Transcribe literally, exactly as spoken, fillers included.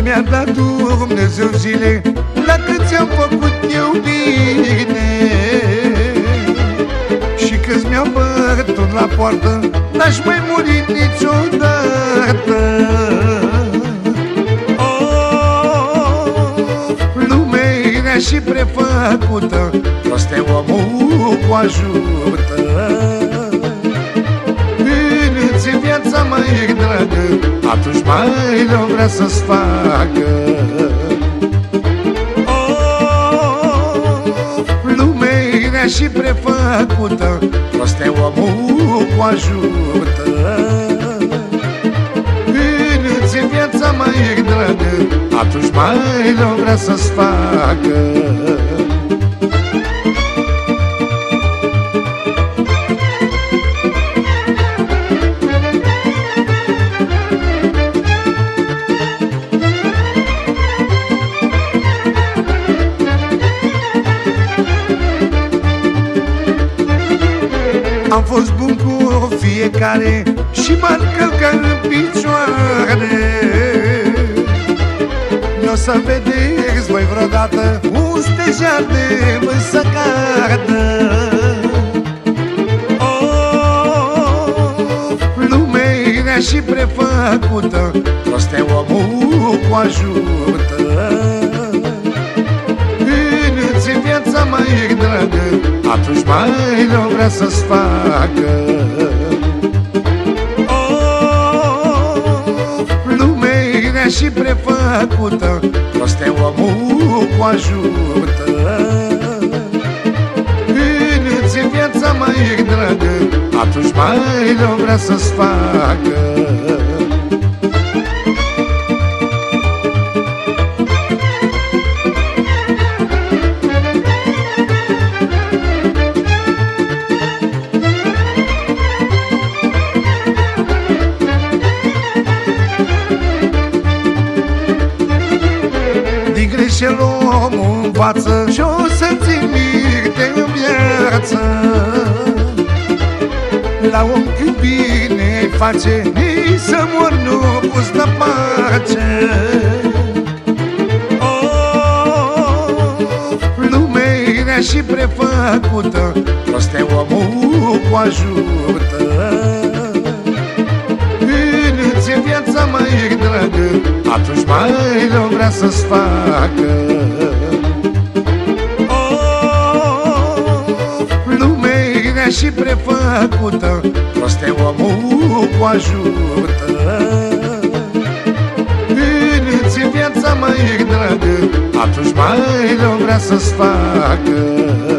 mi-a dat Dumnezeu zile la cât ți-am făcut eu bine. Și câți mi-au bătut la poartă, n-aș mai muri niciodată. Of, lumea rea și prefăcută, prost e omul cu ajută. Când-ți viața mai dragă, atunci mai le-o vrea să-ți facă. Of, lumea rea și prefăcută, prost e omul cu ajută. Când-ți viața mai dragă, atunci mai le-o vrea să-ți facă. Am fost bun cu fiecare și m-am călcat în picioare. N-o să vedeți voi vreodată un stejar de mânsă cardă. Of, lumea rea și prefăcută, prost e omul cu ajută. Când-ți viața mai dragă, atunci mai le-o vrea să-ți facă. Of, lumea rea și prefăcută, prost e omul cu ajută. Când-ți viața mai dragă, atunci mai le-o vrea să-ți facă. Greșel omul învață și o să țin minte în viață. La om cât bine face, nici să mor nu poți da pace. Of, lumea rea și prefăcută, prost e omul cu ajută. Când-ți viața mai dragă, atunci mai le-o vrea să-ți facă. Of, lumea rea și prefăcută, prost e omul cu ajută. Când-ți viața mai dragă, atunci mai le-o vrea să-ți facă.